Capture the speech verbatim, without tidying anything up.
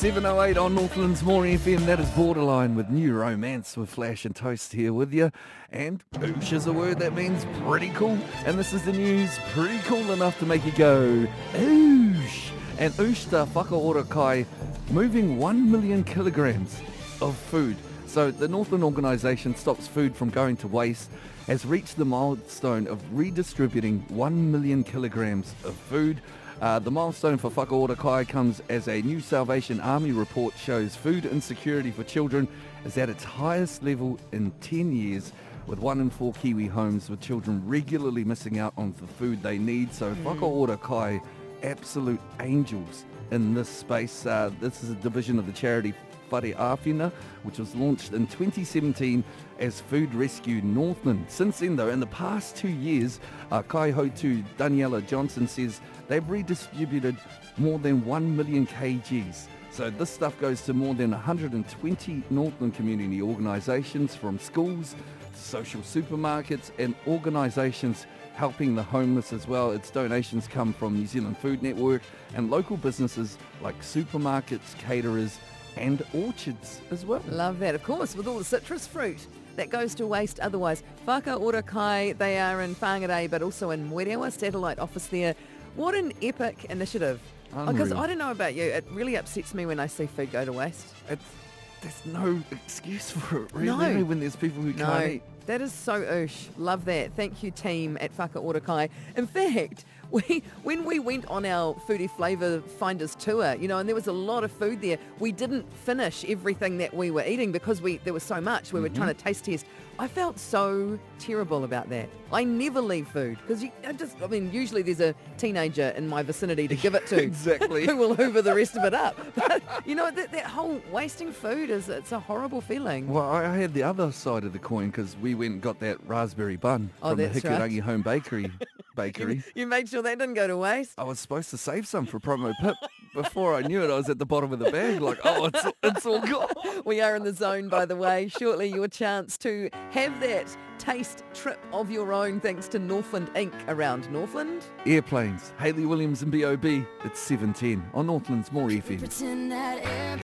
seven oh eight on Northland's More F M. That is Borderline with New Romance with Flash and Toast here with you. And oosh is a word that means pretty cool. And this is the news, pretty cool enough to make you go, oosh. And oosh the whakaora kai, moving one million kilograms of food. So the Northland organisation Stops Food from Going to Waste has reached the milestone of redistributing one million kilograms of food. Uh, the milestone for Whakaora Kai comes as a new Salvation Army report shows food insecurity for children is at its highest level in ten years, with one in four Kiwi homes with children regularly missing out on the food they need. So mm. Whakaora Kai, absolute angels in this space. Uh, this is a division of the charity Whare Āwhina, which was launched in twenty seventeen as Food Rescue Northland. Since then though, in the past two years, uh, Kai Hotu Daniela Johnson says they've redistributed more than one million kgs. So this stuff goes to more than one hundred twenty Northland community organisations, from schools to social supermarkets and organisations helping the homeless as well. Its donations come from New Zealand Food Network and local businesses like supermarkets, caterers and orchards as well. Love that. Of course, with all the citrus fruit that goes to waste otherwise. Whakaora Kai, they are in Whangarei but also in Mwerewa, satellite office there. What an epic initiative. Because I don't know about you, it really upsets me when I see food go to waste. It's, there's no excuse for it, really, no. when there's people who no. can't eat. That is so oosh. Love that. Thank you, team at Whakaora Kai. In fact, we when we went on our Foodie Flavour Finders tour, you know, and there was a lot of food there, we didn't finish everything that we were eating because we there was so much. We mm-hmm. were trying to taste test. I felt so terrible about that. I never leave food because I just, I mean, usually there's a teenager in my vicinity to give it to. Exactly. Who will hoover the rest of it up. But, you know, that, that whole wasting food is, it's a horrible feeling. Well, I had the other side of the coin because we went and got that raspberry bun oh, from the that's Hikurangi right. Home Bakery. bakery. You, you made sure that didn't go to waste? I was supposed to save some for promo Pip. Before I knew it, I was at the bottom of the bag like, oh, it's, it's all gone. We are in the zone, by the way. Shortly, your chance to have that taste trip of your own thanks to Northland Incorporated around Northland. Airplanes, Hayley Williams and B O B. It's seven ten on Northland's More F M.